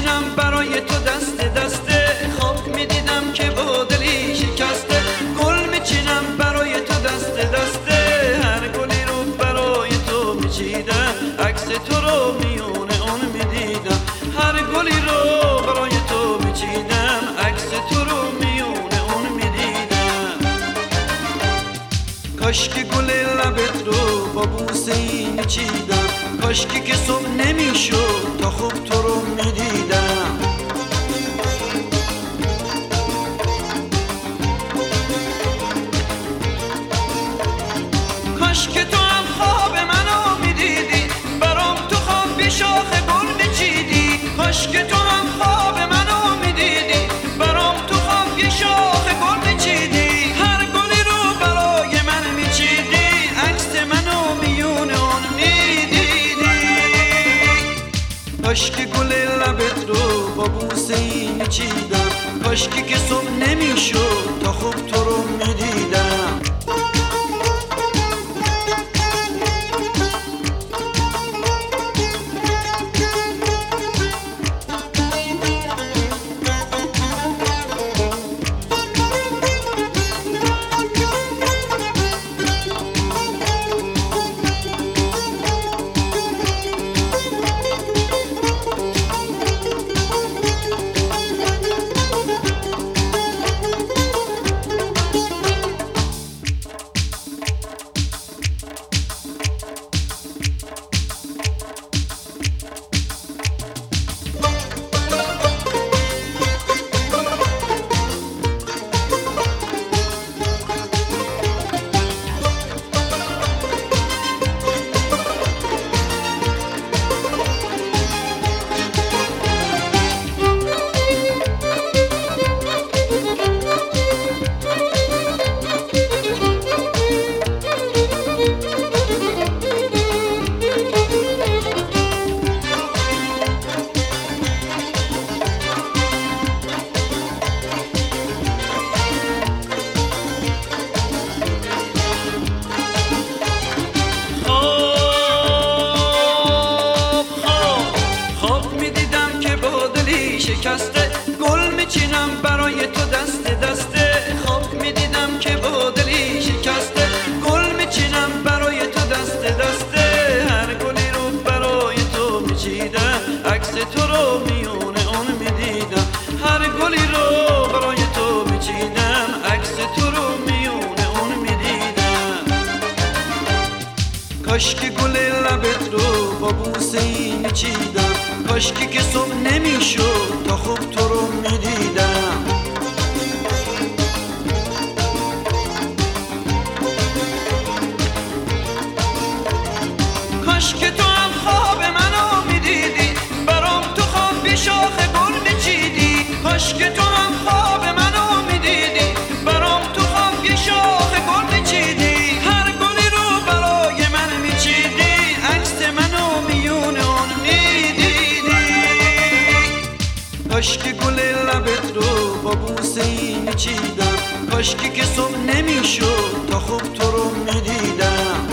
میچینم برای تو دسته دسته، خواب میدیدم که با دلی شکسته. گل میچینم برای تو دسته دسته، هر گلی رو برای تو میچیدم، عکس تو رو میونه اون میدیدم. هر گلی رو برای تو میچیدم، عکس تو رو میونه اون میدیدم. کاشکی گل لبت رو با بوسه ای میچیدم، کاشکی که صبح نمیشد تا خوب تو رو میدیدم. کاشکی تو هم خواب منو میدیدی، برام تو خواب بی شاخ گل میچیدی. کاشکی تو هم خواب منو میدیدی، برام تو خواب بی شاخ گل میچیدی. هر گلی رو برای من میچیدی، عکس منو میون اون میدیدی. کاشکی گل لبت رو با بوسه ای میچیدم، کاشکی که صبح نمیشد تا خوب تو رو میدیدم. شکسته، گل میچینم برای تو دسته دسته، خواب میدیدم که با دلی شکسته. گل میچینم برای تو دسته دسته، هر گلی رو برای تو میچیدم، عکس تو رو میونه اون میدیدم. هر گلی رو برای تو میچیدم، عکس تو رو میونه اون میدیدم. کاشکی گل لبت رو با بوسه ای میچیدم، کاشکی که صبح نمیشد تا خوب تو رو میدیدم. کاشکی تو هم خواب منو میدیدی، برام تو خواب بی شاخ گل میچیدی. کاشکی تو هم خواب منو میدیدی، برام تو خواب بی شاخ گل میچیدی. هر گلی رو برای من میچیدی، عکس منو میون اون میدیدی. کاشکی گل لبت رو با بوسه ای میچیدم، کاشکی که صبح نمیشد تا خوب تو رو میدیدم.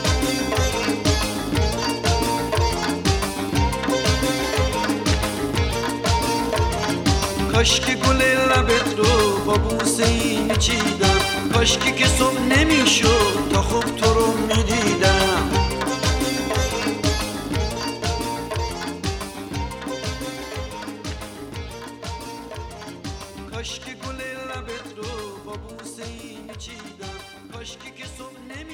کاشکی گل لبت رو با بوسه ای میچیدم، کاشکی که صبح نمیشد تا خوب تو رو میدیدم. کاشکی گل لبت رو با بوسه ای میچیدم، کاشکی که صبح نمیشد